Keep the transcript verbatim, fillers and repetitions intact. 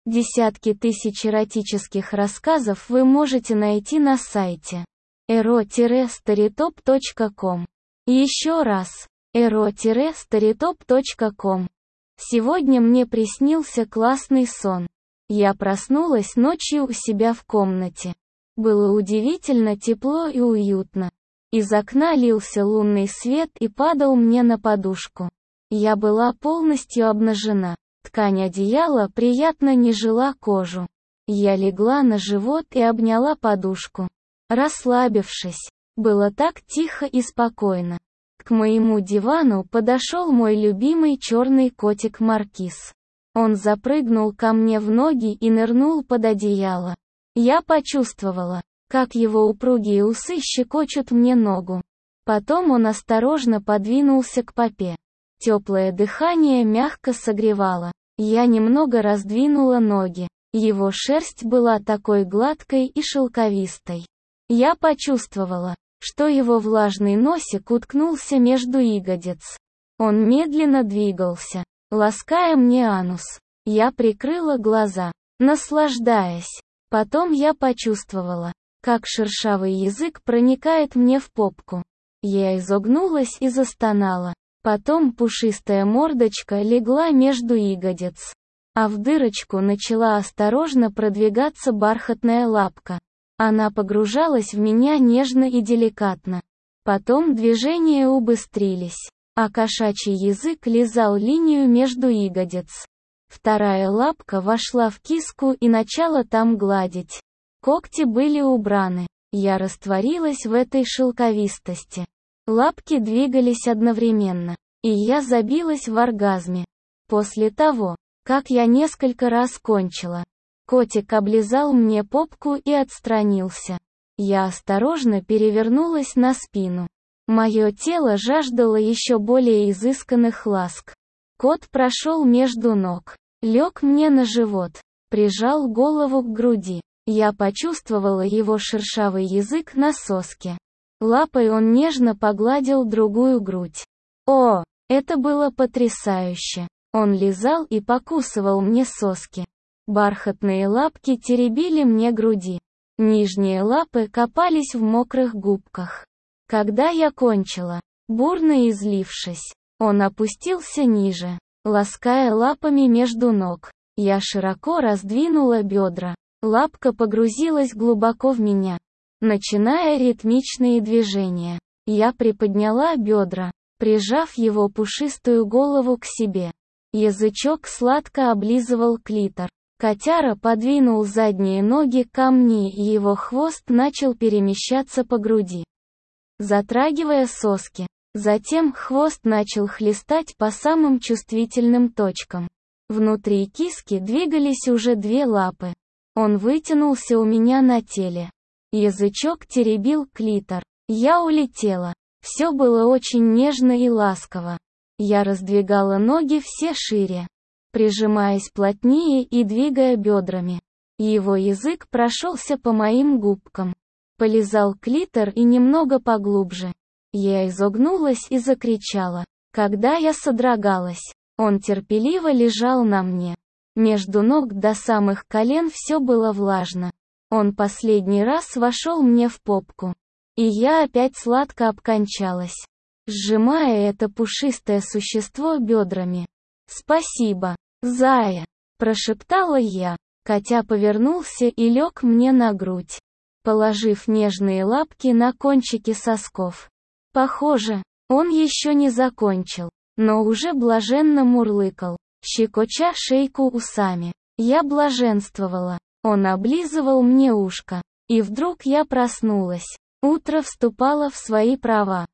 Десятки тысяч эротических рассказов вы можете найти на сайте эро старитоп точка ком. Еще раз, эро старитоп точка ком. Сегодня мне приснился классный сон. Я проснулась ночью у себя в комнате. Было удивительно тепло и уютно. Из окна лился лунный свет и падал мне на подушку. Я была полностью обнажена. Ткань одеяла приятно нежила кожу. Я легла на живот и обняла подушку. Расслабившись, было так тихо и спокойно. К моему дивану подошел мой любимый черный котик Маркиз. Он запрыгнул ко мне в ноги и нырнул под одеяло. Я почувствовала, как его упругие усы щекочут мне ногу. Потом он осторожно подвинулся к попе. Теплое дыхание мягко согревало. Я немного раздвинула ноги. Его шерсть была такой гладкой и шелковистой. Я почувствовала, что его влажный носик уткнулся между ягодиц. Он медленно двигался, лаская мне анус. Я прикрыла глаза, наслаждаясь. Потом я почувствовала, как шершавый язык проникает мне в попку. Я изогнулась и застонала. Потом пушистая мордочка легла между ягодиц, а в дырочку начала осторожно продвигаться бархатная лапка. Она погружалась в меня нежно и деликатно. Потом движения убыстрились, а кошачий язык лизал линию между ягодиц. Вторая лапка вошла в киску и начала там гладить. Когти были убраны. Я растворилась в этой шелковистости. Лапки двигались одновременно, и я забилась в оргазме. После того, как я несколько раз кончила, котик облизал мне попку и отстранился. Я осторожно перевернулась на спину. Мое тело жаждало еще более изысканных ласк. Кот прошел между ног, лег мне на живот, прижал голову к груди. Я почувствовала его шершавый язык на соске. Лапой он нежно погладил другую грудь. О, это было потрясающе. Он лизал и покусывал мне соски. Бархатные лапки теребили мне груди. Нижние лапы копались в мокрых губках. Когда я кончила, бурно излившись, он опустился ниже, лаская лапами между ног. Я широко раздвинула бедра. Лапка погрузилась глубоко в меня, начиная ритмичные движения. Я приподняла бедра, прижав его пушистую голову к себе. Язычок сладко облизывал клитор. Котяра подвинул задние ноги ко мне, и его хвост начал перемещаться по груди, затрагивая соски. Затем хвост начал хлестать по самым чувствительным точкам. Внутри киски двигались уже две лапы. Он вытянулся у меня на теле. Язычок теребил клитор. Я улетела. Все было очень нежно и ласково. Я раздвигала ноги все шире, прижимаясь плотнее и двигая бедрами. Его язык прошелся по моим губкам, полизал клитор и немного поглубже. Я изогнулась и закричала. Когда я содрогалась, он терпеливо лежал на мне. Между ног до самых колен все было влажно. Он последний раз вошел мне в попку. И я опять сладко обкончалась, сжимая это пушистое существо бедрами. «Спасибо, зая!» – прошептала я. Котя повернулся и лег мне на грудь, положив нежные лапки на кончики сосков. Похоже, он еще не закончил, но уже блаженно мурлыкал, щекоча шейку усами. Я блаженствовала. Он облизывал мне ушко. И вдруг я проснулась. Утро вступало в свои права.